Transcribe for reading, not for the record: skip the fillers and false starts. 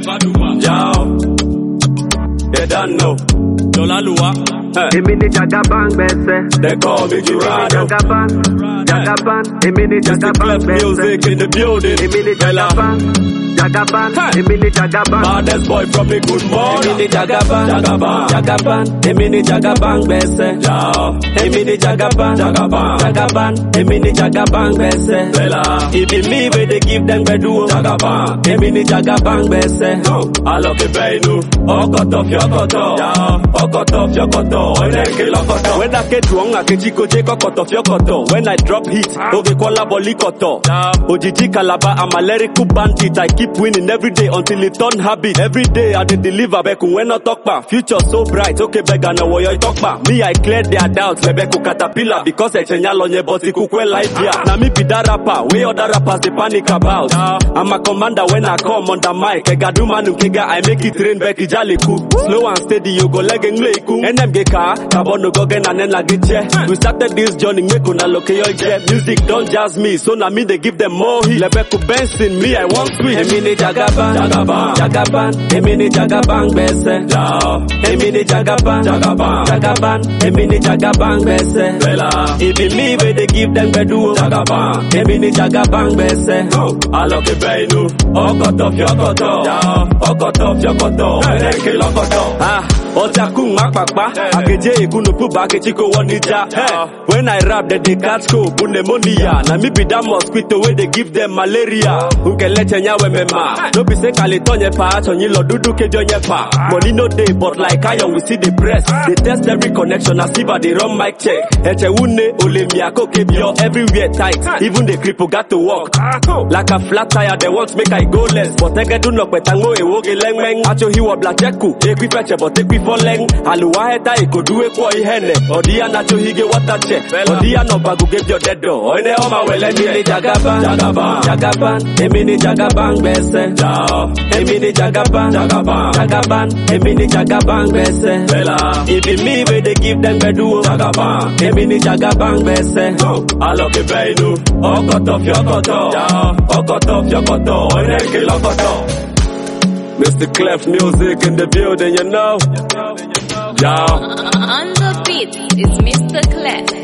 Yo, you don't know. Dolalua. Emini Jagabang bese. They call me Jurado. Jagaban, Emini Jagabang bese. Music in the building. Emini Jagaban, Emini Jagaban. Baddest boy from the good morning. Emini Jagaban, Emini Jagabang bese. Emini Jagaban, Emini Jagabang bese. It be me where they give them bedu. Emini Jagabang bese. I love the Benu. Okoto fiokoto. Okoto fiokoto. When I get wrong, I get chiko jeko koto fiokoto. When I drop hit, oge kola bolikoto. Ojiji kalaba, I'm a lyrical bandit. I keep winning every day until it turn habit. Every day I dey deliver beku when I talk ba. Future so bright, okay bega na woyo talk ba. Me I clear their doubts, lebeku caterpillar because I chenya lonye but ikukwe life ya. Na me be that rapper, way other rappers they panic about. I'm a commander when I come on the mic. Kega do manu kega, I make it rain beki jali ku. Slow and steady, you go leg and leiku. NMG car, kabono go gen and then like it. We started this journey, make una loke yo je. Music don't jazz me, so na me they give them more heat. Lebeku Benson, me I want sweet. Emini Jagaban, Emini Jagabang bese. Emini Jagaban, Emini Jagabang bese. It be me where they give them bedu. Emini Jagabang bese. I love the Benu. Okoto fiokoto. Eneke lokoto. Otaku makpakpa. Akeje ikunupu bakechiko wanija. When I rap, they catch cold, pneumonia. Na me be that mosquito where they give them malaria. Ukelete nyawe mema. No be say Calitonye pa, chonyi lodudu kejonye pa. Money no day, but like iron we see the press. They test every connection, as if they run mic check. Eche wune, ole miyako kebyo, everywhere tight. Even the cripple got to walk. Like a flat tire, they want make I go less. But I get do no petango, e woge leng meng. Acho hiwa blacheku, ekwi feche, but ekwi for leng. Aluwa heta, eko duwe kwa ihene. Odia nacho hige watache. Odia no bagu give your dead door. Oine oma wele Emini Jagaban, Emini Jagabang bese. Emini Jagaban, Emini Jagabang bese. It be me where they give them bedu. Emini Jagabang bese. I love the Benu. Okoto fiokoto. Eneke lokoto. Mr. Clef music in the building, you know. On the beat is Mr. Clef.